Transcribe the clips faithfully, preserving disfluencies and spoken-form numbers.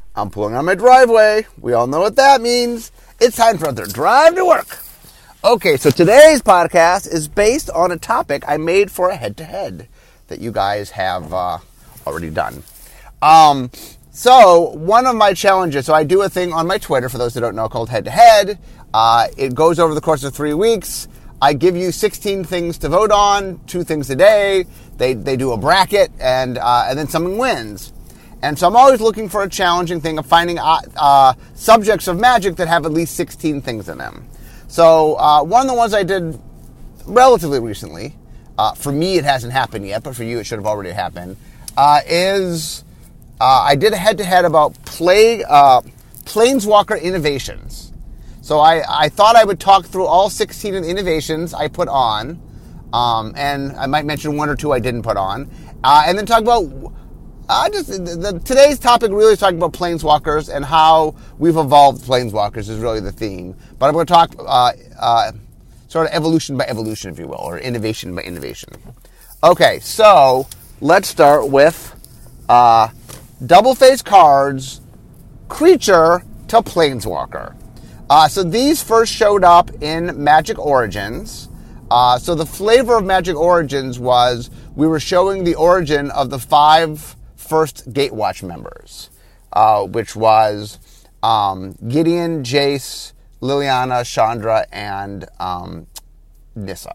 I'm pulling on my driveway. We all know what that means. It's time for another drive to work. Okay, so today's podcast is based on a topic I made for a head-to-head that you guys have uh, already done. Um, so one of my challenges, so I do a thing on my Twitter, for those who don't know, called Head-to-Head. Uh, it goes over the course of three weeks. I give you sixteen things to vote on, two things a day. They they do a bracket, and uh, and then someone wins. And so I'm always looking for a challenging thing of finding uh, uh, subjects of magic that have at least sixteen things in them. So uh, one of the ones I did relatively recently, uh, for me it hasn't happened yet, but for you it should have already happened, uh, is uh, I did a head-to-head about play, uh, Planeswalker innovations. So I, I thought I would talk through all sixteen of the innovations I put on, um, and I might mention one or two I didn't put on, uh, and then talk about... Uh, just the, the, today's topic really is talking about Planeswalkers and how we've evolved Planeswalkers is really the theme. But I'm going to talk uh, uh, sort of evolution by evolution, if you will, or innovation by innovation. Okay, so let's start with uh, double-face cards, creature to Planeswalker. Uh, so these first showed up in Magic Origins. Uh, so the flavor of Magic Origins was we were showing the origin of the five first Gatewatch members, uh, which was um, Gideon, Jace, Liliana, Chandra, and um, Nissa.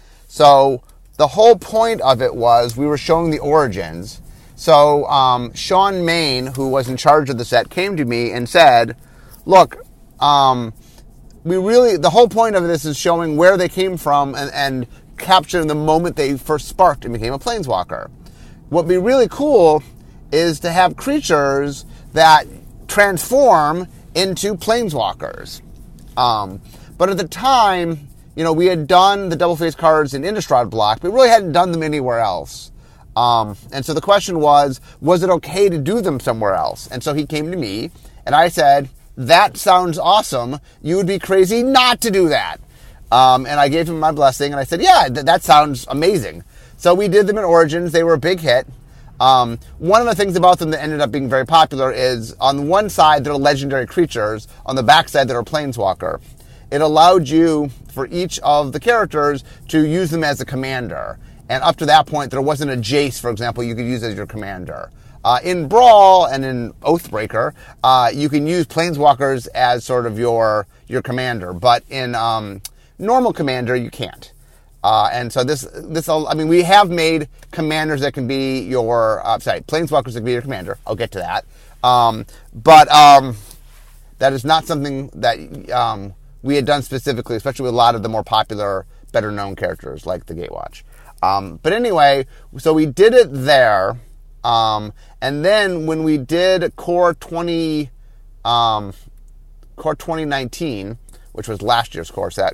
So the whole point of it was we were showing the origins. So um, Sean Main, who was in charge of the set, came to me and said, look, um, we really, the whole point of this is showing where they came from and, and capturing the moment they first sparked and became a Planeswalker. What would be really cool is to have creatures that transform into Planeswalkers. Um, but at the time, you know, we had done the double-face cards in Innistrad block, but we really hadn't done them anywhere else. Um, and so the question was, was it okay to do them somewhere else? And so he came to me, and I said, that sounds awesome. You would be crazy not to do that. Um, and I gave him my blessing, and I said, yeah, th- that sounds amazing. So we did them in Origins. They were a big hit. Um, one of the things about them that ended up being very popular is on one side, they're legendary creatures. On the back side, they're a Planeswalker. It allowed you, for each of the characters, to use them as a commander. And up to that point, there wasn't a Jace, for example, you could use as your commander. Uh, in Brawl and in Oathbreaker, uh, you can use Planeswalkers as sort of your, your commander. But in um, normal commander, you can't. Uh, and so this, this, I mean, we have made commanders that can be your, uh, sorry, Planeswalkers that can be your commander. I'll get to that. Um, but um, that is not something that um, we had done specifically, especially with a lot of the more popular, better-known characters like the Gatewatch. Um, but anyway, so we did it there. Um, and then when we did Core twenty, um, Core twenty nineteen, which was last year's core set,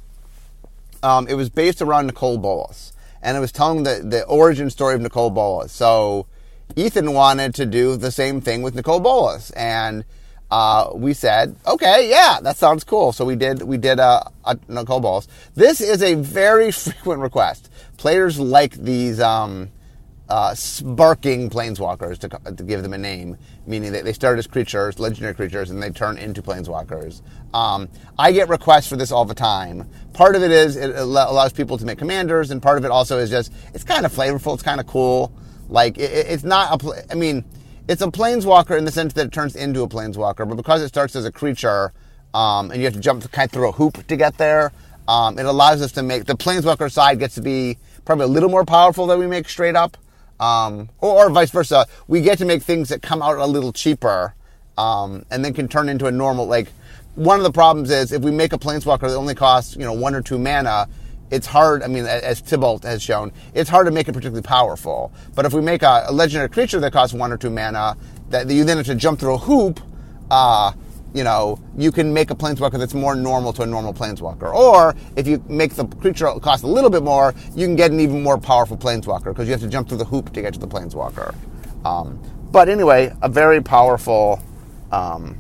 Um, it was based around Nicol Bolas, and it was telling the, the origin story of Nicol Bolas. So Ethan wanted to do the same thing with Nicol Bolas, and uh, we said, okay, yeah, that sounds cool. So we did we did a, a Nicol Bolas. This is a very frequent request. Players like these um, uh, sparking Planeswalkers to, to give them a name, meaning that they start as creatures, legendary creatures, and they turn into Planeswalkers. Um, I get requests for this all the time. Part of it is it allows people to make commanders, and part of it also is just, it's kind of flavorful, it's kind of cool. Like, it, it's not a, I mean, it's a Planeswalker in the sense that it turns into a Planeswalker, but because it starts as a creature, um, and you have to jump kind of through a hoop to get there, um, it allows us to make, the Planeswalker side gets to be probably a little more powerful than we make straight up, um, or, or vice versa. We get to make things that come out a little cheaper, um, and then can turn into a normal, like, one of the problems is if we make a Planeswalker that only costs, you know, one or two mana, it's hard, I mean, as Tybalt has shown, it's hard to make it particularly powerful. But if we make a, a legendary creature that costs one or two mana, that you then have to jump through a hoop, uh, you know, you can make a Planeswalker that's more normal to a normal Planeswalker. Or, if you make the creature cost a little bit more, you can get an even more powerful Planeswalker, because you have to jump through the hoop to get to the Planeswalker. Um, but anyway, a very powerful... Um,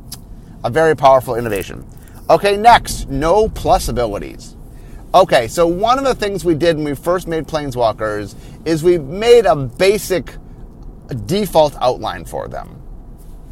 A very powerful innovation. Okay, next, no plus abilities. Okay, so one of the things we did when we first made Planeswalkers is we made a basic default outline for them.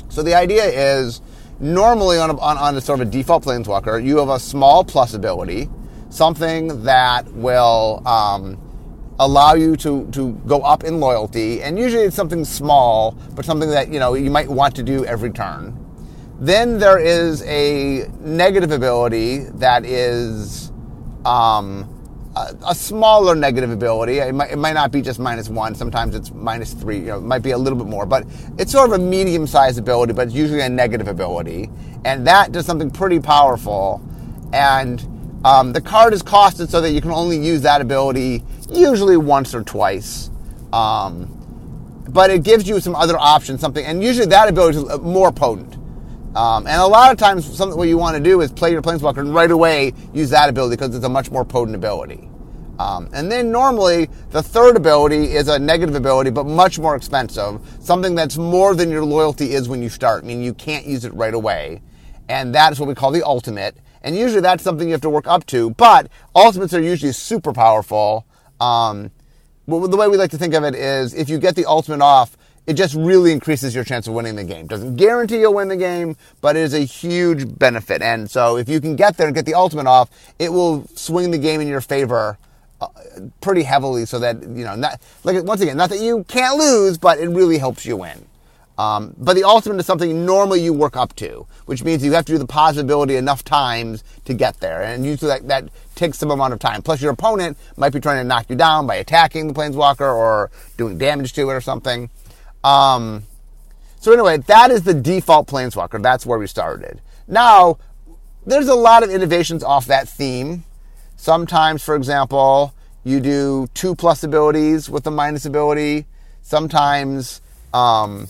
So the idea is, normally on a, on, on a sort of a default Planeswalker, you have a small plus ability, something that will um, allow you to, to go up in loyalty, and usually it's something small, but something that, you know, you might want to do every turn. Then there is a negative ability that is um, a, a smaller negative ability. It might, it might not be just minus one. Sometimes it's minus three. You know, it might be a little bit more. But it's sort of a medium-sized ability, but it's usually a negative ability. And that does something pretty powerful. And um, the card is costed so that you can only use that ability usually once or twice. Um, but it gives you some other options, something. And usually that ability is more potent. Um, and a lot of times, something what you want to do is play your Planeswalker and right away use that ability because it's a much more potent ability. Um, and then normally, the third ability is a negative ability, but much more expensive. Something that's more than your loyalty is when you start. I mean, you can't use it right away. And that is what we call the ultimate. And usually that's something you have to work up to. But ultimates are usually super powerful. Um, well, the way we like to think of it is if you get the ultimate off, it just really increases your chance of winning the game. Doesn't guarantee you'll win the game, but it is a huge benefit. And so if you can get there and get the ultimate off, it will swing the game in your favor uh, pretty heavily so that, you know, not, like once again, not that you can't lose, but it really helps you win. Um, but the ultimate is something normally you work up to, which means you have to do the possibility enough times to get there. And usually that, that takes some amount of time. Plus your opponent might be trying to knock you down by attacking the Planeswalker or doing damage to it or something. Um, so anyway, that is the default Planeswalker. That's where we started. Now, there's a lot of innovations off that theme. Sometimes, for example, you do two plus abilities with the minus ability. Sometimes, um,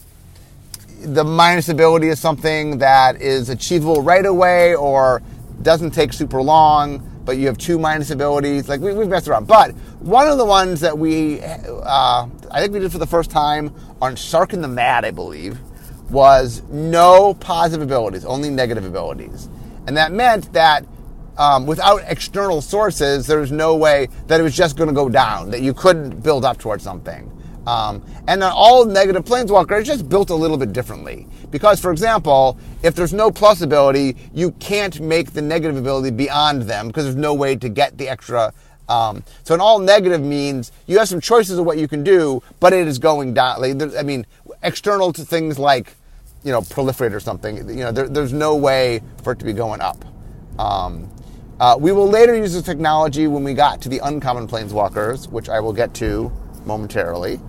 the minus ability is something that is achievable right away or doesn't take super long, but you have two minus abilities. Like, we, we've messed around. But one of the ones that we, uh, I think we did for the first time on Sarkhan the Mad, I believe, was no positive abilities, only negative abilities. And that meant that um, without external sources, there was no way that it was just going to go down, that you couldn't build up towards something. Um, and then all negative Planeswalker is just built a little bit differently. Because, for example, if there's no plus ability, you can't make the negative ability beyond them because there's no way to get the extra. Um, so an all negative means you have some choices of what you can do, but it is going down. Like, I mean, external to things like, you know, proliferate or something, you know, there, there's no way for it to be going up. Um, uh, we will later use this technology when we got to the uncommon Planeswalkers, which I will get to momentarily.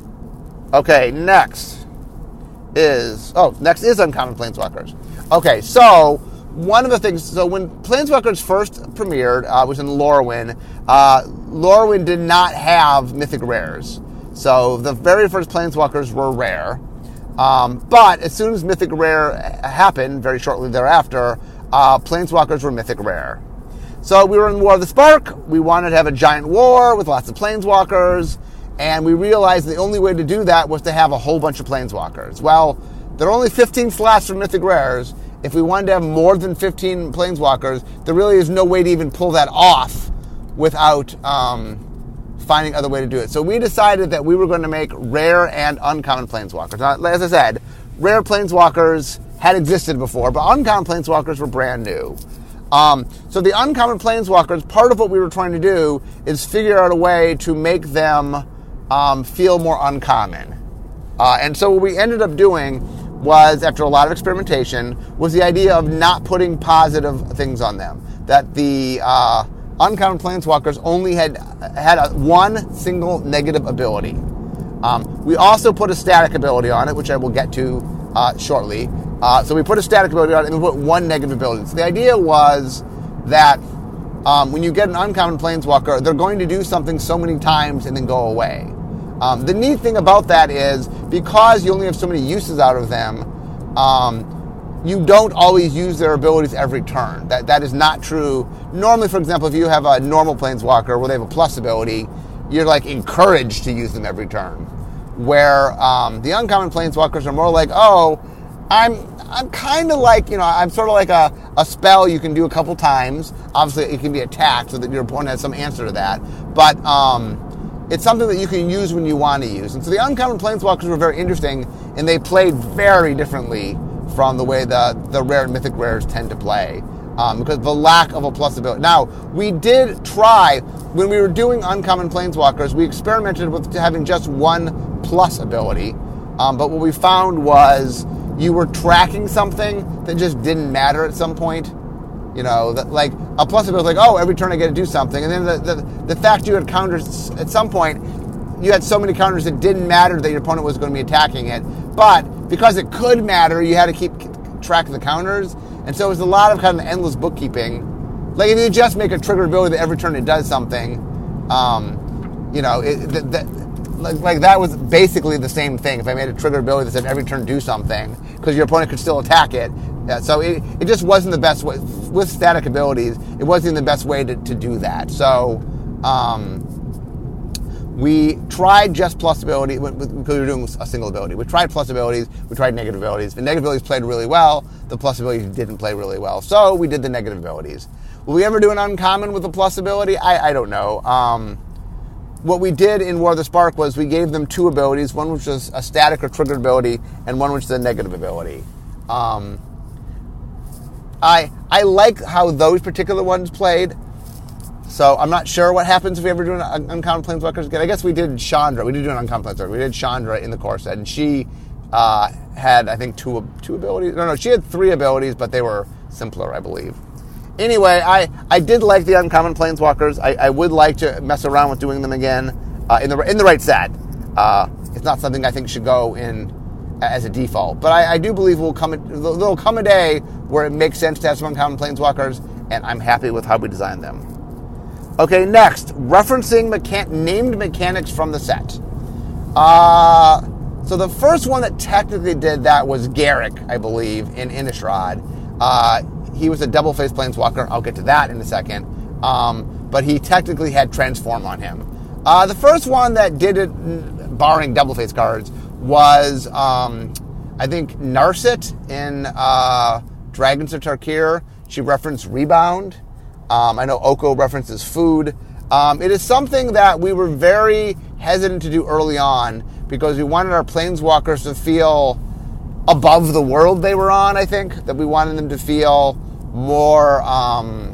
Okay, next is, oh, next is uncommon Planeswalkers. Okay, so one of the things, so when Planeswalkers first premiered, uh, was in Lorwyn, uh, Lorwyn did not have mythic rares. So the very first Planeswalkers were rare. Um, but as soon as mythic rare happened, very shortly thereafter, uh, Planeswalkers were mythic rare. So we were in War of the Spark. We wanted to have a giant war with lots of Planeswalkers. And we realized the only way to do that was to have a whole bunch of Planeswalkers. Well, there are only fifteen slots for mythic rares. If we wanted to have more than fifteen Planeswalkers, there really is no way to even pull that off without um, finding other way to do it. So we decided that we were going to make rare and uncommon Planeswalkers. Now, as I said, rare Planeswalkers had existed before, but uncommon Planeswalkers were brand new. Um, so the uncommon Planeswalkers, part of what we were trying to do is figure out a way to make them Um, feel more uncommon. Uh, and so what we ended up doing was, after a lot of experimentation, was the idea of not putting positive things on them. That the uh, uncommon Planeswalkers only had had a, one single negative ability. Um, we also put a static ability on it, which I will get to uh, shortly. Uh, so we put a static ability on it and we put one negative ability. So the idea was that um, when you get an uncommon Planeswalker, they're going to do something so many times and then go away. Um, the neat thing about that is, because you only have so many uses out of them, um, you don't always use their abilities every turn. That that is not true. Normally, for example, if you have a normal Planeswalker where they have a plus ability, you're like encouraged to use them every turn. Where um, the uncommon Planeswalkers are more like, oh, I'm I'm kind of like, you know, I'm sort of like a, a spell you can do a couple times. Obviously, it can be attacked so that your opponent has some answer to that. But um, it's something that you can use when you want to use. And so the uncommon planeswalkers were very interesting, and they played very differently from the way the, the rare and mythic rares tend to play. Um, because of the lack of a plus ability. Now, we did try, when we were doing uncommon planeswalkers, we experimented with having just one plus ability. Um, but what we found was you were tracking something that just didn't matter at some point. You know, that, like a plus ability, like, oh, every turn I get to do something. And then the, the, the fact you had counters, at some point, you had so many counters that didn't matter that your opponent was going to be attacking it. But because it could matter, you had to keep track of the counters. And so it was a lot of kind of endless bookkeeping. Like if you just make a trigger ability that every turn it does something, um, you know, it, that, that, like, like that was basically the same thing. If I made a trigger ability that said every turn do something, because your opponent could still attack it. Yeah, so it, it just wasn't the best way. With static abilities, it wasn't the best way to, to do that. So um, we tried just plus ability, because we were doing a single ability. We tried plus abilities, we tried negative abilities. The negative abilities played really well, the plus abilities didn't play really well. So we did the negative abilities. Will we ever do an uncommon with a plus ability? I, I don't know. Um, what we did in War of the Spark was we gave them two abilities, one which was a static or triggered ability, and one which is a negative ability. Um, I I like how those particular ones played. So I'm not sure what happens if we ever do an uncommon planeswalkers again. I guess we did Chandra. We did do an uncommon planeswalker. We did Chandra in the core set, and she uh, had, I think, two two abilities. No, no, she had three abilities, but they were simpler, I believe. Anyway, I, I did like the uncommon planeswalkers. I, I would like to mess around with doing them again uh, in the in the right set. Uh, it's not something I think should go in as a default, but I, I do believe will come. There'll come a day where it makes sense to have some uncommon planeswalkers, and I'm happy with how we designed them. Okay, next, referencing mechan- named mechanics from the set. Uh, so the first one that technically did that was Garrick, I believe, in Innistrad. Uh, he was a double-faced planeswalker. I'll get to that in a second. Um, but he technically had Transform on him. Uh, the first one that did it, barring double-faced cards, was, um, I think, Narset in uh, Dragons of Tarkir. She referenced Rebound. Um, I know Oko references food. Um, it is something that we were very hesitant to do early on because we wanted our planeswalkers to feel above the world they were on, I think. That we wanted them to feel more um,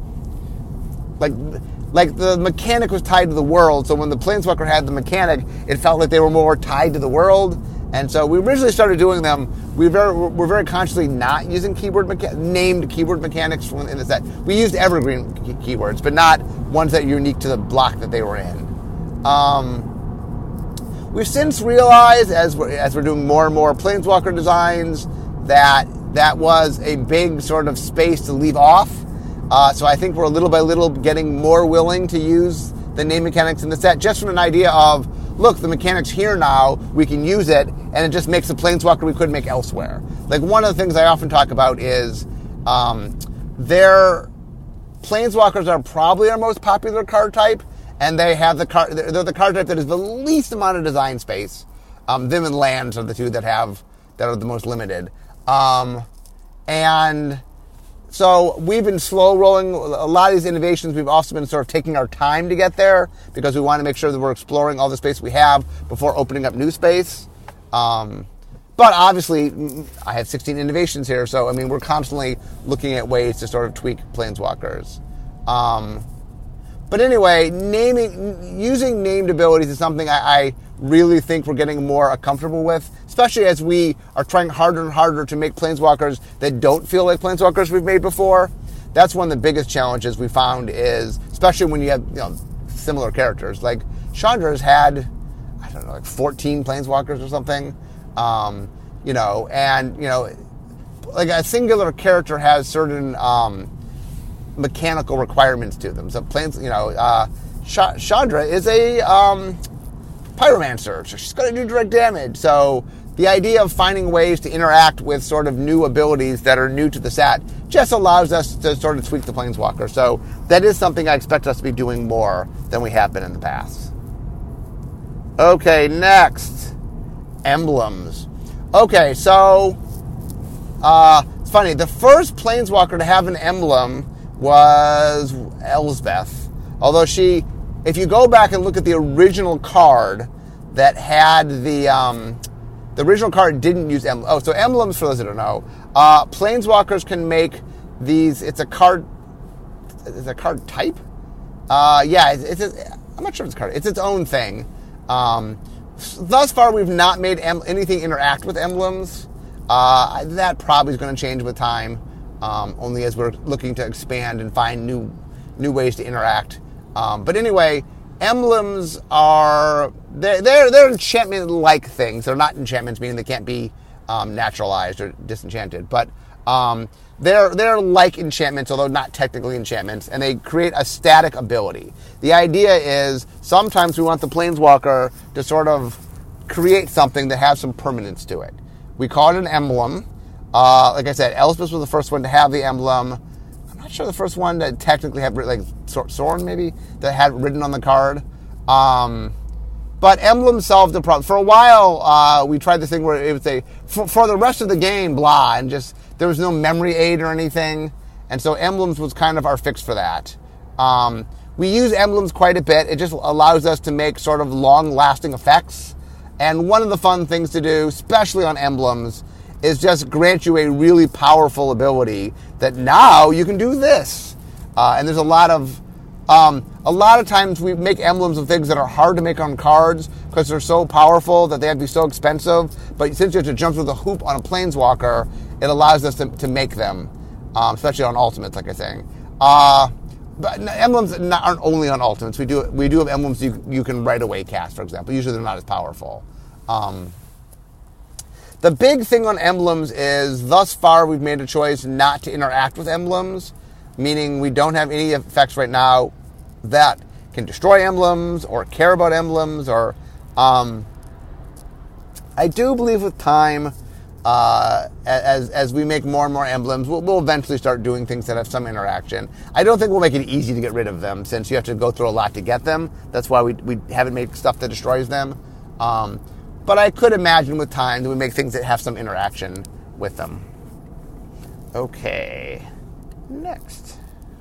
like like the mechanic was tied to the world. So when the planeswalker had the mechanic, it felt like they were more tied to the world. And so we originally started doing them. We very, we're very consciously not using keyword mecha- named keyword mechanics from in the set. We used evergreen key- keywords, but not ones that are unique to the block that they were in. Um, we've since realized, as we're, as we're doing more and more planeswalker designs, that that was a big sort of space to leave off. Uh, so I think we're little by little getting more willing to use the name mechanics in the set, just from an idea of, look, the mechanic's here now, we can use it, and it just makes a planeswalker we couldn't make elsewhere. Like, one of the things I often talk about is um, their planeswalkers are probably our most popular card type, and they have the card, they're the card type that has the least amount of design space. Um, them and lands are the two that have, that are the most limited. Um, and so we've been slow rolling a lot of these innovations. We've also been sort of taking our time to get there because we want to make sure that we're exploring all the space we have before opening up new space. Um, but obviously, I have sixteen innovations here, so I mean, we're constantly looking at ways to sort of tweak planeswalkers. Um, but anyway, naming, using named abilities is something I, I really think we're getting more comfortable with, especially as we are trying harder and harder to make planeswalkers that don't feel like planeswalkers we've made before. That's one of the biggest challenges we found is, especially when you have, you know, similar characters. Like, Chandra's had, I don't know, like fourteen planeswalkers or something. Um, you know, and, you know, like a singular character has certain um, mechanical requirements to them. So, planes, you know, uh, Ch- Chandra is a um, pyromancer, so she's going to do direct damage. So the idea of finding ways to interact with sort of new abilities that are new to the set just allows us to sort of tweak the planeswalker. So that is something I expect us to be doing more than we have been in the past. Okay, next, emblems. Okay, so uh, it's funny. The first planeswalker to have an emblem was Elsbeth, although she if you go back and look at the original card that had the um, the original card didn't use emblems. Oh, so emblems, for those that don't know, uh, Planeswalkers can make these. It's a card. It's a card type. Uh, yeah, it's. it's a, I'm not sure if it's a card. It's its own thing. Um, thus far, we've not made em- anything interact with emblems. Uh, that probably is going to change with time, um, only as we're looking to expand and find new new ways to interact. Um, but anyway, emblems are they're they're, they're enchantment-like things. They're not enchantments, meaning they can't be um, naturalized or disenchanted. But um, they're they're like enchantments, although not technically enchantments, and they create a static ability. The idea is sometimes we want the Planeswalker to sort of create something that has some permanence to it. We call it an emblem. Uh, like I said, Elspeth was the first one to have the emblem. I'm not sure the first one to technically have, like, Sorin maybe, that had written on the card. Um, but emblems solved the problem. For a while, uh, we tried this thing where it would say, for, for the rest of the game, blah, and just, there was no memory aid or anything. And so emblems was kind of our fix for that. Um, we use emblems quite a bit. It just allows us to make sort of long-lasting effects. And one of the fun things to do, especially on emblems, is just grant you a really powerful ability that now you can do this. Uh, and there's a lot of, um, a lot of times we make emblems of things that are hard to make on cards because they're so powerful that they have to be so expensive. But since you have to jump through the hoop on a Planeswalker, it allows us to, to make them, um, especially on Ultimates, like I was saying. Uh, but emblems aren't only on Ultimates. We do we do have emblems you you can right away cast, for example. Usually they're not as powerful. Um, the big thing on emblems is, thus far, we've made a choice not to interact with emblems, meaning we don't have any effects right now that can destroy emblems or care about emblems. Or um, I do believe with time, uh, as as we make more and more emblems, we'll, we'll eventually start doing things that have some interaction. I don't think we'll make it easy to get rid of them, since you have to go through a lot to get them. That's why we we haven't made stuff that destroys them. Um, But I could imagine with time that we make things that have some interaction with them. Okay. Next.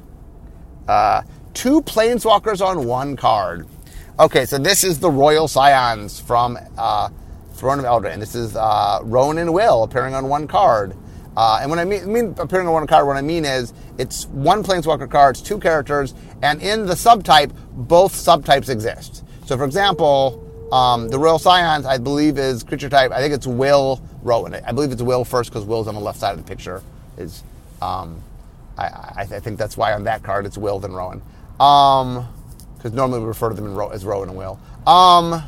Uh, two Planeswalkers on one card. Okay, so this is the Royal Scions from uh, Throne of Eldraine. This is uh, Rowan and Will appearing on one card. Uh, and when I mean, mean appearing on one card, what I mean is it's one Planeswalker card, it's two characters, and in the subtype, both subtypes exist. So, for example, Um, the Royal Scions, I believe, is creature type. I think it's Will Rowan. I believe it's Will first because Will's on the left side of the picture. Is um, I, I, I think that's why on that card it's Will then Rowan. Because um, normally we refer to them in Ro- as Rowan and Will. Um,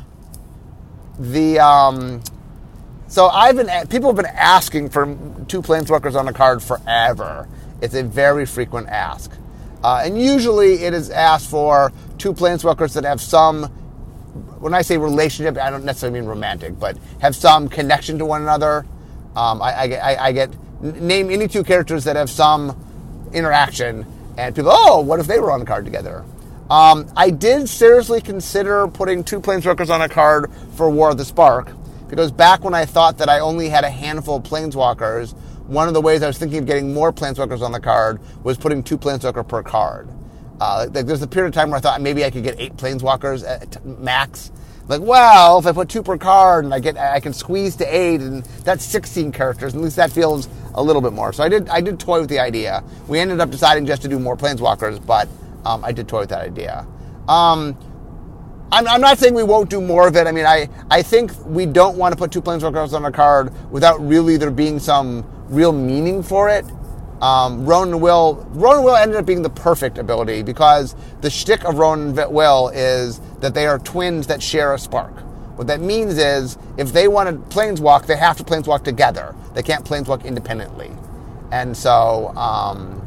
the um, so I've been people have been asking for two Planeswalkers on a card forever. It's a very frequent ask, uh, and usually it is asked for two Planeswalkers that have some. When I say relationship, I don't necessarily mean romantic, but have some connection to one another. Um, I, I, I, I get name any two characters that have some interaction, and people, oh, what if they were on the card together? Um, I did seriously consider putting two Planeswalkers on a card for War of the Spark, because back when I thought that I only had a handful of Planeswalkers, one of the ways I was thinking of getting more Planeswalkers on the card was putting two Planeswalker per card. Uh, like there's a period of time where I thought maybe I could get eight Planeswalkers at max. Like, well, if I put two per card and I get, I can squeeze to eight, and that's sixteen characters. At least that feels a little bit more. So I did, I did toy with the idea. We ended up deciding just to do more Planeswalkers, but um, I did toy with that idea. Um, I'm, I'm not saying we won't do more of it. I mean, I, I think we don't want to put two Planeswalkers on a card without really there being some real meaning for it. Um, Rowan and Will, Rowan and Will ended up being the perfect ability because the shtick of Rowan and Will is that they are twins that share a spark. What that means is if they want to planeswalk, they have to planeswalk together. They can't planeswalk independently. And so, um,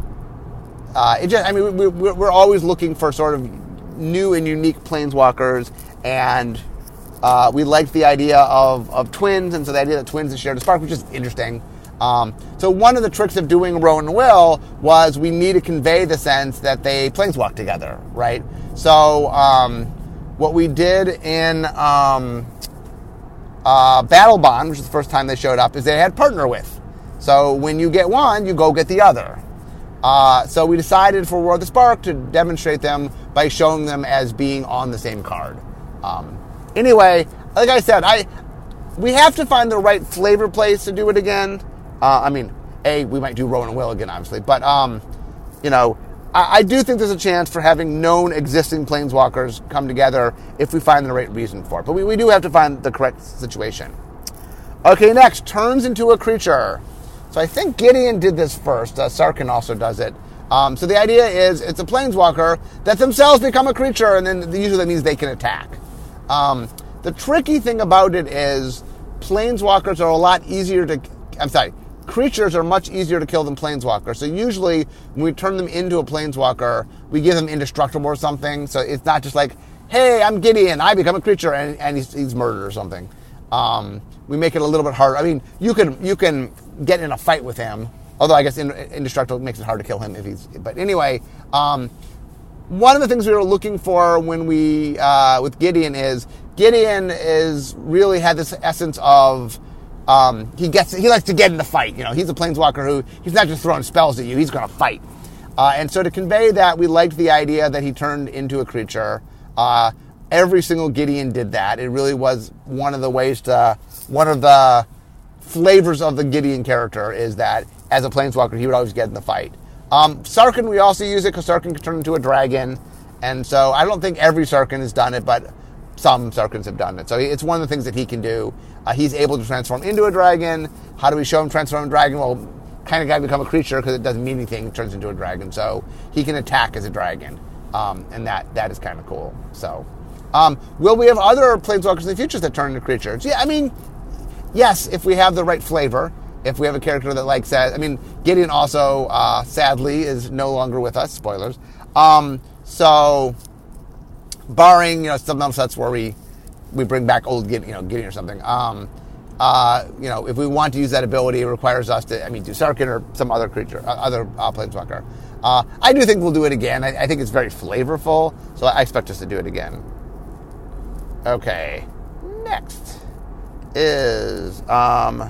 uh, it just, I mean, we, we're always looking for sort of new and unique planeswalkers, and uh, we liked the idea of, of twins, and so the idea that twins that shared a spark was just interesting. Um, so one of the tricks of doing Rowan and Will was we need to convey the sense that they planeswalk together, right? So um, what we did in um, uh, Battle Bond, which is the first time they showed up, is they had partner with. So when you get one, you go get the other. Uh, so we decided for War of the Spark to demonstrate them by showing them as being on the same card. Um, anyway, like I said, I we have to find the right flavor place to do it again. Uh, I mean, A, we might do Rowan and Will again, obviously. But, um, you know, I, I do think there's a chance for having known existing Planeswalkers come together if we find the right reason for it. But we, we do have to find the correct situation. Okay, next, turns into a creature. So I think Gideon did this first. Uh, Sarkhan also does it. Um, so the idea is it's a Planeswalker that themselves become a creature, and then usually that means they can attack. Um, the tricky thing about it is Planeswalkers are a lot easier to... I'm sorry. Creatures are much easier to kill than Planeswalkers. So usually when we turn them into a Planeswalker, we give them indestructible or something. So it's not just like, hey, I'm Gideon, I become a creature, and, and he's, he's murdered or something. Um, we make it a little bit harder. I mean, you can you can get in a fight with him, although I guess indestructible makes it hard to kill him if he's... But anyway, um, one of the things we were looking for when we, uh, with Gideon is, Gideon is really had this essence of... Um, he gets he likes to get in the fight. You know, he's a Planeswalker who he's not just throwing spells at you; he's going to fight. Uh, and so to convey that, we liked the idea that he turned into a creature. Uh, every single Gideon did that. It really was one of the ways to one of the flavors of the Gideon character is that as a Planeswalker, he would always get in the fight. Um, Sarkhan, we also use it because Sarkhan can turn into a dragon, and so I don't think every Sarkhan has done it, but some Sarkhans have done it. So it's one of the things that he can do. Uh, he's able to transform into a dragon. How do we show him transform into a dragon? Well, kind of got to become a creature because it doesn't mean anything. It turns into a dragon. So he can attack as a dragon. Um, and that that is kind of cool. So um, will we have other Planeswalkers in the future that turn into creatures? Yeah, I mean, yes, if we have the right flavor. If we have a character that likes that. I mean, Gideon also, uh, sadly, is no longer with us. Spoilers. Um, so... Barring, you know, something else that's where we we bring back old Gideon, you know, Gideon or something. Um, uh, you know, if we want to use that ability, it requires us to, I mean, do Sarkhan or some other creature, uh, other uh, Planeswalker. Uh, I do think we'll do it again. I, I think it's very flavorful, so I expect us to do it again. Okay, next is um,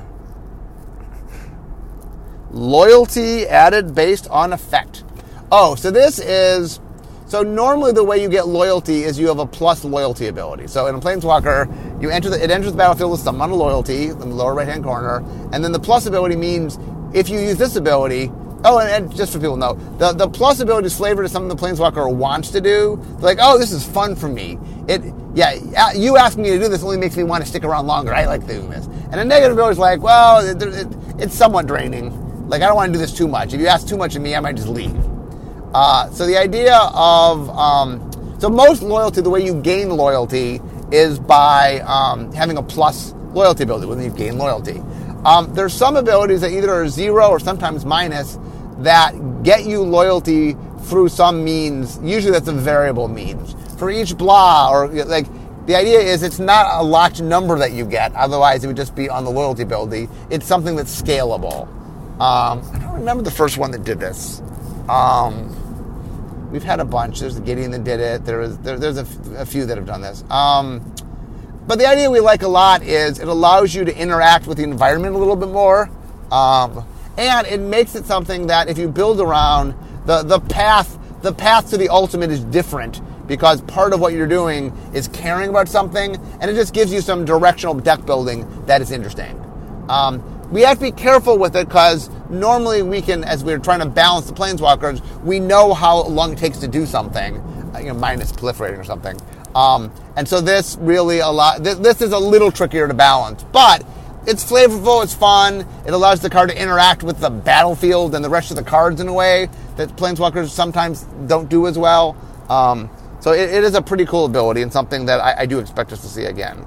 loyalty added based on effect. Oh, so this is... So normally the way you get loyalty is you have a plus loyalty ability. So in a Planeswalker, you enter the, it enters the battlefield with some amount of loyalty in the lower right-hand corner, and then the plus ability means if you use this ability... Oh, and, and just for people to know, the, the plus ability is flavored to something the Planeswalker wants to do. They're like, oh, this is fun for me. It, yeah, you asking me to do this only makes me want to stick around longer. I like doing this. And a negative ability is like, well, it, it, it's somewhat draining. Like, I don't want to do this too much. If you ask too much of me, I might just leave. Uh, so the idea of, um, so most loyalty, the way you gain loyalty is by um, having a plus loyalty ability when you gain loyalty. Um, there's some abilities that either are zero or sometimes minus that get you loyalty through some means. Usually that's a variable means. For each blah, or like, the idea is it's not a locked number that you get. Otherwise it would just be on the loyalty ability. It's something that's scalable. Um, I don't remember the first one that did this. Um, We've had a bunch. There's the Gideon that did it. There is, there, there's a, f- a few that have done this. Um, but the idea we like a lot is it allows you to interact with the environment a little bit more. Um, and it makes it something that if you build around, the, the path the path to the ultimate is different because part of what you're doing is caring about something, and it just gives you some directional deck building that is interesting. Um, We have to be careful with it because normally we can, as we're trying to balance the Planeswalkers, we know how long it takes to do something, you know, minus proliferating or something. Um, and so this really a lot. This, this is a little trickier to balance, but it's flavorful. It's fun. It allows the card to interact with the battlefield and the rest of the cards in a way that Planeswalkers sometimes don't do as well. Um, so it, it is a pretty cool ability and something that I, I do expect us to see again.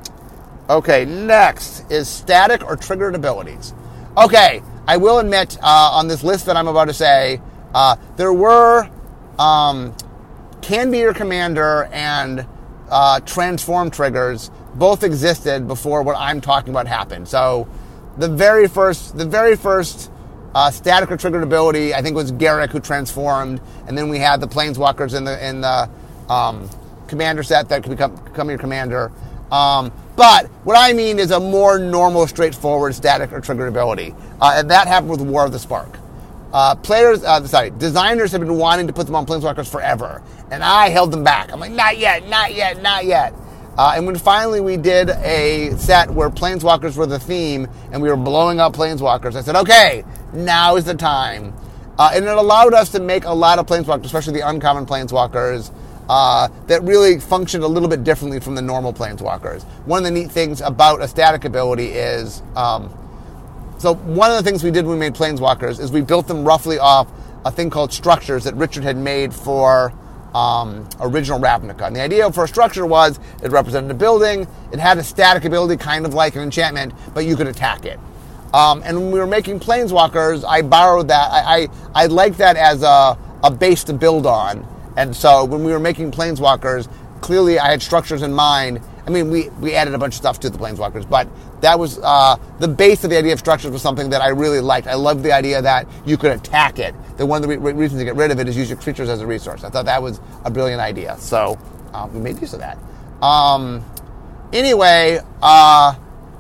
Okay, next is static or triggered abilities. Okay, I will admit uh, on this list that I'm about to say, uh, there were um, Can Be Your Commander and uh, Transform triggers both existed before what I'm talking about happened. So the very first, the very first uh, static or triggered ability, I think, was Garruk who transformed, and then we had the Planeswalkers in the in the um, commander set that could become, become your commander. Um, But what I mean is a more normal, straightforward, static, or triggered ability. Uh, and that happened with War of the Spark. uh, players, uh, sorry, designers have been wanting to put them on Planeswalkers forever, and I held them back. I'm like, not yet, not yet, not yet. Uh, and when finally we did a set where Planeswalkers were the theme, and we were blowing up Planeswalkers, I said, okay, now is the time. Uh, and it allowed us to make a lot of Planeswalkers, especially the uncommon Planeswalkers, uh, that really functioned a little bit differently from the normal Planeswalkers. One of the neat things about a static ability is, um, so one of the things we did when we made Planeswalkers is we built them roughly off a thing called structures that Richard had made for um, original Ravnica. And the idea for a structure was it represented a building, it had a static ability kind of like an enchantment, but you could attack it. Um, and when we were making Planeswalkers, I borrowed that. I, I, I liked that as a, a base to build on. And so when we were making Planeswalkers, clearly I had structures in mind. I mean, we, we added a bunch of stuff to the Planeswalkers, but that was uh, the base of the idea of structures was something that I really liked. I loved the idea that you could attack it. The one of the re- reasons to get rid of it is use your creatures as a resource. I thought that was a brilliant idea. So um, we made use of that. Um, anyway, uh,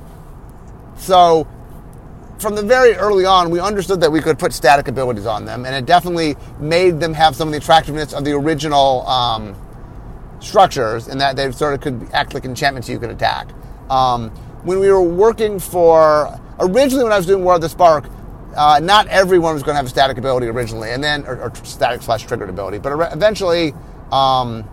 so... from the very early on, we understood that we could put static abilities on them, and it definitely made them have some of the attractiveness of the original um, structures, in that they sort of could act like enchantments you could attack. Um, when we were working for, originally when I was doing War of the Spark, uh, not everyone was going to have a static ability originally, and then, or, or static slash triggered ability, but eventually um,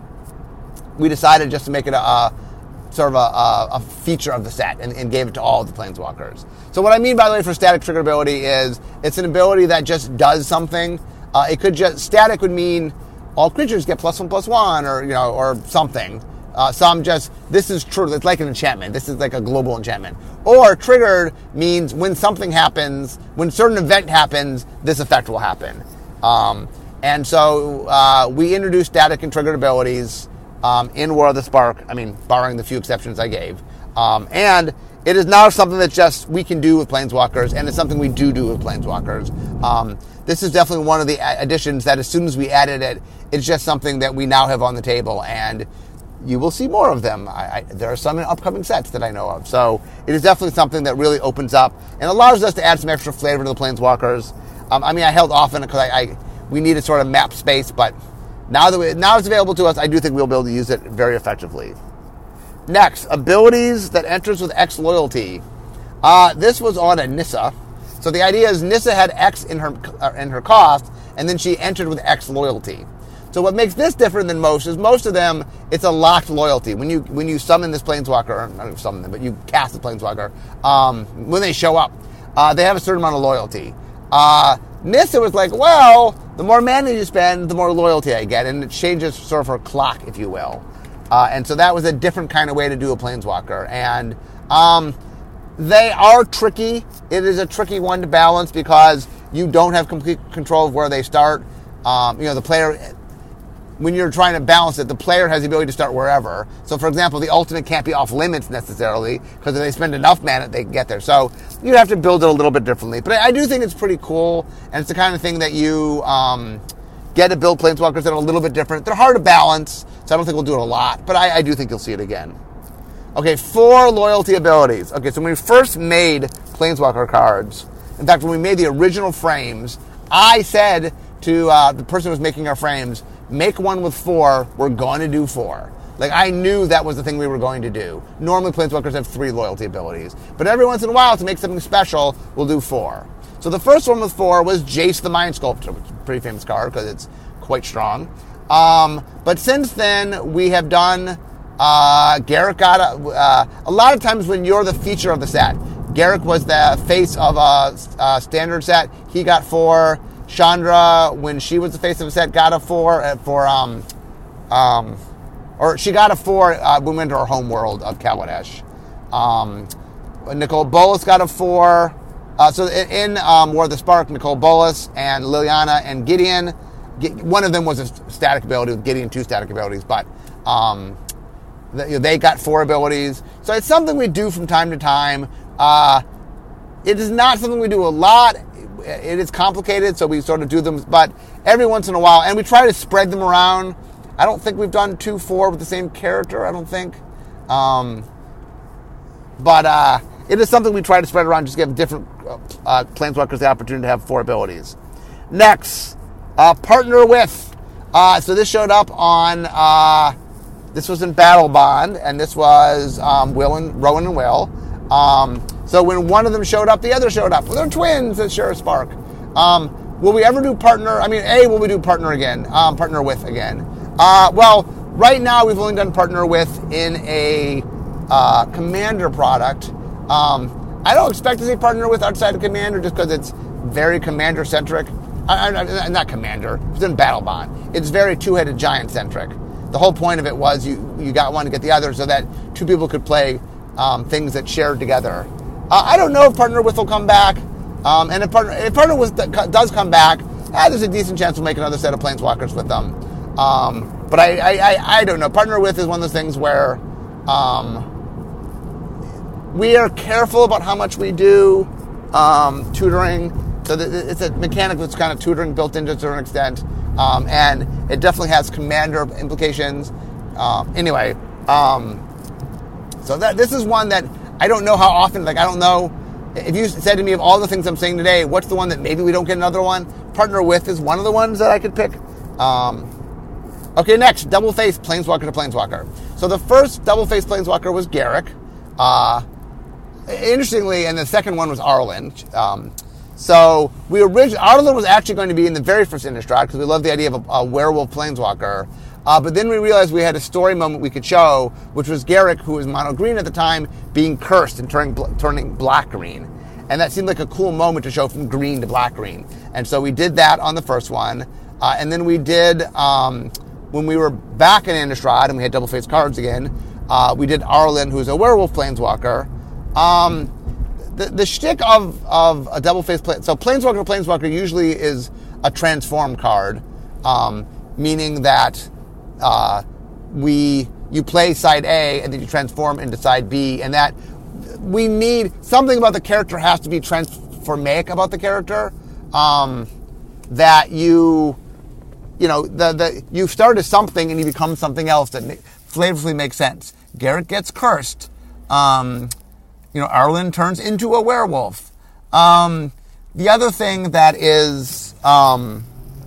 we decided just to make it a, a sort of a, a, a feature of the set and, and gave it to all of the Planeswalkers. So what I mean, by the way, for static trigger ability is it's an ability that just does something. Uh, it could just, static would mean all creatures get plus one, plus one, or, you know, or something. Uh, some just, this is true, it's like an enchantment. This is like a global enchantment. Or triggered means when something happens, when a certain event happens, this effect will happen. Um, and so uh, we introduced static and triggered abilities um, in War of the Spark, I mean, barring the few exceptions I gave. Um, and it is now something that just we can do with Planeswalkers, and it's something we do do with Planeswalkers. Um, this is definitely one of the additions that as soon as we added it, it's just something that we now have on the table, and you will see more of them. I, I, there are some in upcoming sets that I know of. So it is definitely something that really opens up and allows us to add some extra flavor to the Planeswalkers. Um, I mean, I held off on it because I, I, we needed sort of map space, but now that we, now it's available to us, I do think we'll be able to use it very effectively. Next, abilities that enters with X loyalty. Uh, this was on a Nissa. So the idea is Nissa had X in her uh, in her cost, and then she entered with X loyalty. So what makes this different than most is most of them, it's a locked loyalty. When you when you summon this Planeswalker, or not summon them, but you cast the Planeswalker, um, when they show up, uh, they have a certain amount of loyalty. Uh, Nissa was like, well, the more mana you spend, the more loyalty I get, and it changes sort of her clock, if you will. Uh, and so that was a different kind of way to do a Planeswalker. And um, they are tricky. It is a tricky one to balance because you don't have complete control of where they start. Um, you know, the player, when you're trying to balance it, the player has the ability to start wherever. So, for example, the ultimate can't be off limits necessarily because if they spend enough mana, they can get there. So you have to build it a little bit differently. But I, I do think it's pretty cool, and it's the kind of thing that you um, get to build Planeswalkers that are a little bit different. They're hard to balance, so I don't think we'll do it a lot, but I, I do think you'll see it again. Okay, four loyalty abilities. Okay, so when we first made Planeswalker cards, in fact, when we made the original frames, I said to uh, the person who was making our frames, make one with four, we're going to do four. Like, I knew that was the thing we were going to do. Normally, Planeswalkers have three loyalty abilities, but every once in a while, to make something special, we'll do four. So the first one with four was Jace the Mind Sculptor, which is a pretty famous card because it's quite strong. Um, but since then, we have done, uh, Garrett got a, uh, a lot of times when you're the feature of the set. Garrett was the face of a, a standard set. He got four. Chandra, when she was the face of a set, got a four for, um, um, or she got a four uh, when we went to her home world of Kaladesh. Um, Nicole Bolas got a four. Uh, so in, in um, War of the Spark, Nicole Bolas and Liliana and Gideon, one of them was a static ability with Gideon, two static abilities, but um, they, they got four abilities. So it's something we do from time to time. Uh, it is not something we do a lot. It is complicated, so we sort of do them, but every once in a while, and we try to spread them around. I don't think we've done two, four with the same character, I don't think. Um, but uh, it is something we try to spread around, just give different uh, Planeswalkers the opportunity to have four abilities. Next, uh, partner with. Uh, so this showed up on, uh, this was in Battle Bond, and this was um, Will and Rowan and Will. Um, so when one of them showed up, the other showed up. Well, they're twins, says Sheriff Spark. Um, will we ever do partner? I mean, A, will we do partner again? Um, partner with again? Uh, well, right now we've only done partner with in a uh, Commander product. Um, I don't expect to see partner with outside of Commander just because it's very Commander-centric. I, I, not Commander, it's in Battle Bond. It's very two-headed giant-centric. The whole point of it was you, you got one to get the other so that two people could play um, things that shared together. Uh, I don't know if partner with will come back. Um, and if partner, if partner with does come back, eh, there's a decent chance we'll make another set of Planeswalkers with them. Um, but I, I, I, I don't know. Partner with is one of those things where um, we are careful about how much we do um, tutoring. So it's a mechanic that's kind of tutoring built into to a certain extent. Um, and it definitely has Commander implications. Uh, anyway, um, so that this is one that I don't know how often, like I don't know, if you said to me of all the things I'm saying today, what's the one that maybe we don't get another one? Partner with is one of the ones that I could pick. Um, okay, next, double face Planeswalker to Planeswalker. So the first double face Planeswalker was Garruk. Uh, interestingly, and the second one was Arlen. Um, So we originally, Arlen was actually going to be in the very first Innistrad because we love the idea of a, a werewolf planeswalker. Uh, but then we realized we had a story moment we could show, which was Garruk, who was mono green at the time, being cursed and turning turning black green, and that seemed like a cool moment to show from green to black green. And so we did that on the first one, uh, and then we did um, when we were back in Innistrad and we had double face cards again. Uh, we did Arlen, who's a werewolf planeswalker. Um, The, the shtick of, of a double-faced plane... So Planeswalker Planeswalker usually is a transform card, um, meaning that uh, we you play side A and then you transform into side B, and that we need... Something about the character has to be transformaic about the character, um, that you... You know, the, the you start as something and you become something else that flavorfully makes sense. Garruk gets cursed. Um... You know, Arlen turns into a werewolf. Um, the other thing that is um,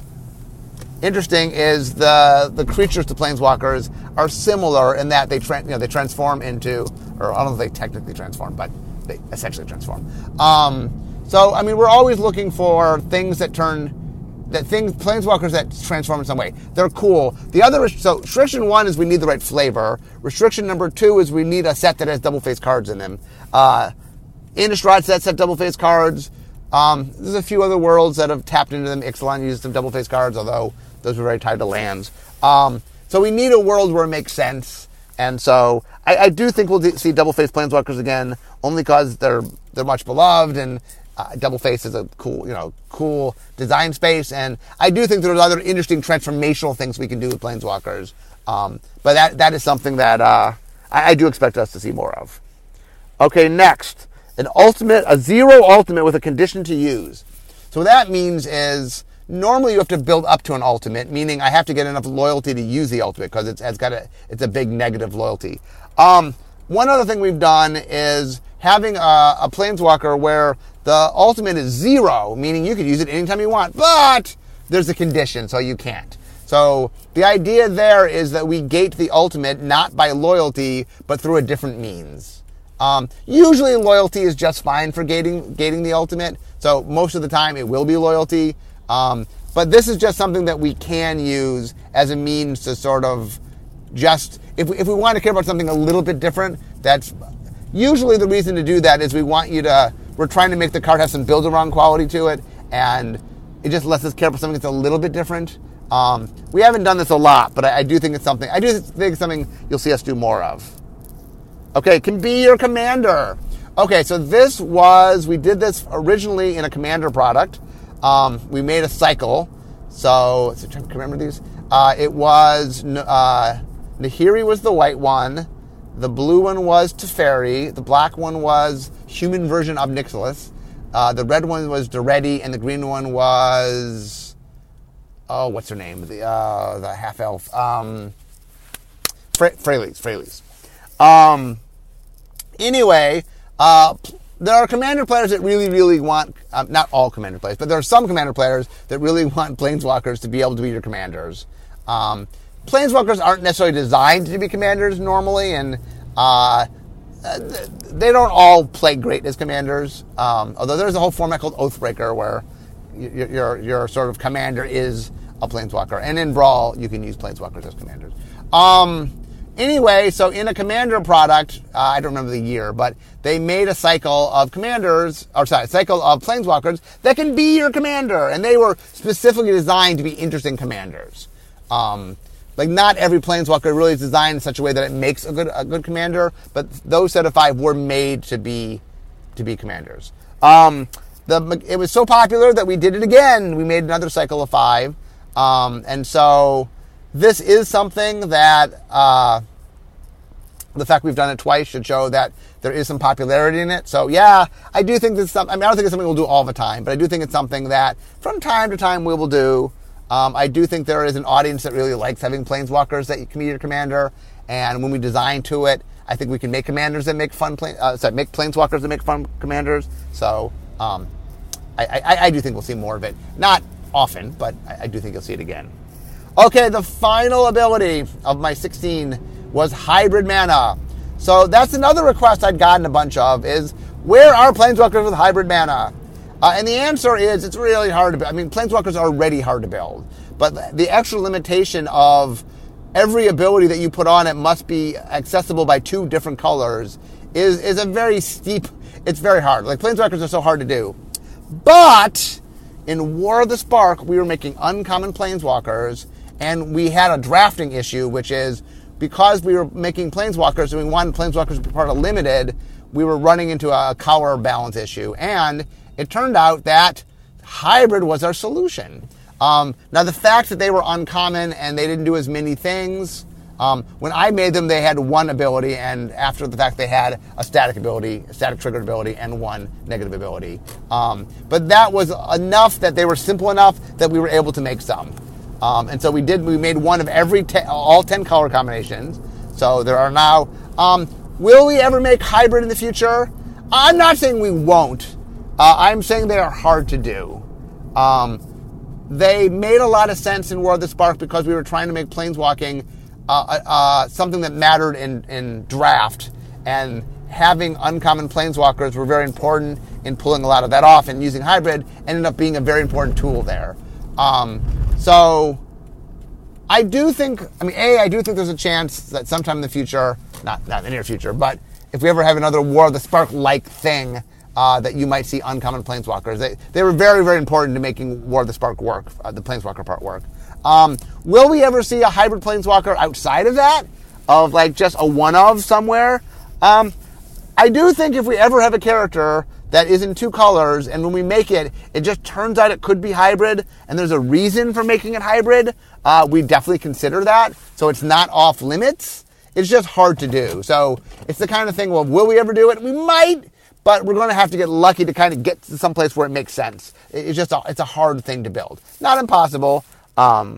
interesting is the the creatures to planeswalkers are similar in that they tra- you know they transform into, or I don't know if they technically transform, but they essentially transform. Um, so I mean, we're always looking for things that turn that things planeswalkers that transform in some way. They're cool. The other so restriction one is we need the right flavor. Restriction number two is we need a set that has double face cards in them. Uh, Innistrad sets have double face cards. Um, there's a few other worlds that have tapped into them. Ixalan uses some double face cards, although those were very tied to lands. Um, so we need a world where it makes sense. And so I, I do think we'll see double face planeswalkers again, only because they're they're much beloved and. Uh, double face is a cool, you know, cool design space, and I do think there's other interesting transformational things we can do with planeswalkers. Um, but that that is something that uh, I, I do expect us to see more of. Okay, next, an ultimate, a zero ultimate with a condition to use. So what that means is normally you have to build up to an ultimate, meaning I have to get enough loyalty to use the ultimate because it's, it's got a it's a big negative loyalty. Um, one other thing we've done is having a, a planeswalker where the ultimate is zero, meaning you could use it anytime you want, but there's a condition, so you can't. So the idea there is that we gate the ultimate not by loyalty, but through a different means. Um, usually loyalty is just fine for gating gating the ultimate, so most of the time it will be loyalty. Um, but this is just something that we can use as a means to sort of just, if we, if we want to care about something a little bit different, that's usually the reason to do that is we want you to, we're trying to make the card have some build-around quality to it, and it just lets us care about something that's a little bit different. Um, we haven't done this a lot, but I, I do think it's something, I do think it's something you'll see us do more of. Okay, can be your commander. Okay, so this was, we did this originally in a commander product. Um, we made a cycle. So, so can remember these? Uh, it was, uh, Nahiri was the white one. The blue one was Teferi. The black one was human version of Nixilis. Uh, the red one was Daretti, and the green one was, oh, what's her name? The uh, the half elf. Um, Fra- Freyalise. Freyalise. Um, anyway, uh, there are Commander players that really, really want, um, not all Commander players, but there are some Commander players that really want Planeswalkers to be able to be your Commanders. Um, Planeswalkers aren't necessarily designed to be Commanders normally, and uh, they don't all play great as Commanders. Um, although there's a whole format called Oathbreaker where your, your, your sort of Commander is a Planeswalker. And in Brawl, you can use Planeswalkers as Commanders. Um, anyway, so in a Commander product, uh, I don't remember the year, but they made a cycle of Commanders, or sorry, a cycle of Planeswalkers that can be your Commander. And they were specifically designed to be interesting Commanders. Um, like not every Planeswalker really is designed in such a way that it makes a good a good Commander, but those set of five were made to be to be Commanders. Um, the it was so popular that we did it again. We made another cycle of five, um, and so this is something that uh, the fact we've done it twice should show that there is some popularity in it. So yeah, I do think this. Some, I mean, I don't think it's something we'll do all the time, but I do think it's something that from time to time we will do. Um, I do think there is an audience that really likes having Planeswalkers that can be your Commander, and when we design to it, I think we can make Commanders that make fun, plane, uh, sorry, make Planeswalkers that make fun Commanders. So um, I, I, I do think we'll see more of it. Not often, but I, I do think you'll see it again. Okay, the final ability of my sixteen was Hybrid Mana. So that's another request I'd gotten a bunch of, is where are Planeswalkers with Hybrid Mana? Uh, and the answer is it's really hard to build. I mean, Planeswalkers are already hard to build. But the extra limitation of every ability that you put on it must be accessible by two different colors is, is a very steep, it's very hard. Like, Planeswalkers are so hard to do. But in War of the Spark, we were making uncommon Planeswalkers, and we had a drafting issue, which is because we were making Planeswalkers and we wanted Planeswalkers to be part of Limited, we were running into a power balance issue. And it turned out that Hybrid was our solution. Um, now, the fact that they were uncommon and they didn't do as many things, um, when I made them, they had one ability, and after the fact, they had a static ability, a static triggered ability, and one negative ability. Um, but that was enough that they were simple enough that we were able to make some. Um, and so we did. We made one of every te- all ten color combinations. So there are now. Um, will we ever make Hybrid in the future? I'm not saying we won't. Uh, I'm saying they are hard to do. Um, they made a lot of sense in War of the Spark because we were trying to make Planeswalking uh, uh, something that mattered in, in draft, and having uncommon Planeswalkers were very important in pulling a lot of that off, and using Hybrid ended up being a very important tool there. Um, so I do think, I mean, A, I do think there's a chance that sometime in the future, not, not in the near future, but if we ever have another War of the Spark-like thing, Uh, that you might see uncommon Planeswalkers. They they were very, very important to making War of the Spark work, uh, the Planeswalker part work. Um, will we ever see a Hybrid Planeswalker outside of that? Of like just a one-of somewhere? Um, I do think if we ever have a character that is in two colors, and when we make it, it just turns out it could be Hybrid, and there's a reason for making it Hybrid, uh, we definitely consider that. So it's not off limits. It's just hard to do. So it's the kind of thing, well, will we ever do it? We might. But we're going to have to get lucky to kind of get to some place where it makes sense. It's just a, it's a hard thing to build. Not impossible. Um,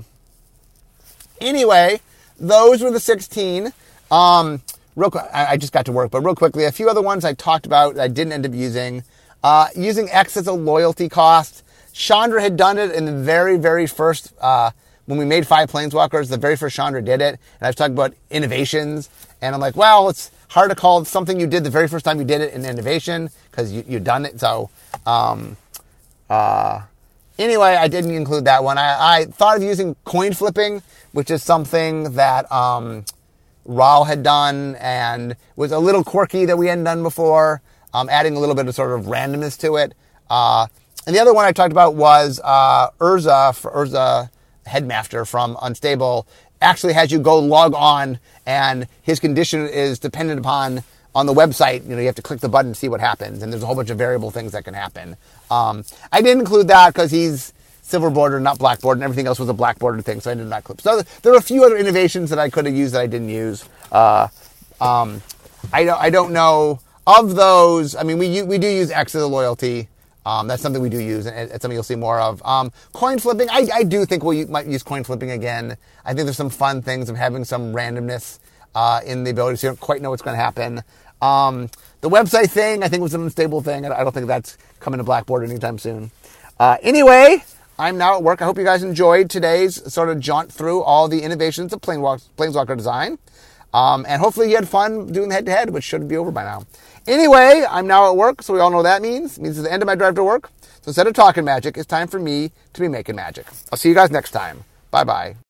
anyway, those were the sixteen. Um, real quick, I, I just got to work, but real quickly, a few other ones I talked about that I didn't end up using. Uh, using X as a loyalty cost. Chandra had done it in the very, very first, uh, when we made five Planeswalkers, the very first Chandra did it. And I was talking about innovations. And I'm like, well, it's hard to call something you did the very first time you did it an innovation because you, you've done it. So, um, uh, anyway, I didn't include that one. I, I thought of using coin flipping, which is something that um, Raul had done and was a little quirky that we hadn't done before, um, adding a little bit of sort of randomness to it. Uh, and the other one I talked about was uh, Urza, for Urza Headmaster from Unstable, actually has you go log on, and his condition is dependent upon on the website. You know, you have to click the button to see what happens, and there's a whole bunch of variable things that can happen. Um, I didn't include that because he's silver border, not black border, and everything else was a black border thing, so I did not clip. So there were a few other innovations that I could have used that I didn't use. Uh, um, I don't, I don't know of those. I mean, we we do use X as a loyalty. Um, that's something we do use, and it's something you'll see more of. Um, coin flipping, I, I do think we might use coin flipping again. I think there's some fun things of having some randomness uh, in the ability, so you don't quite know what's going to happen. Um, the website thing, I think, was an unstable thing. I don't think that's coming to Blackboard anytime soon. Uh, anyway, I'm now at work. I hope you guys enjoyed today's sort of jaunt through all the innovations of Planeswalker design. Um, and hopefully you had fun doing the head-to-head, which should be over by now. Anyway, I'm now at work, so we all know what that means. It means it's the end of my drive to work. So instead of talking magic, it's time for me to be making magic. I'll see you guys next time. Bye-bye.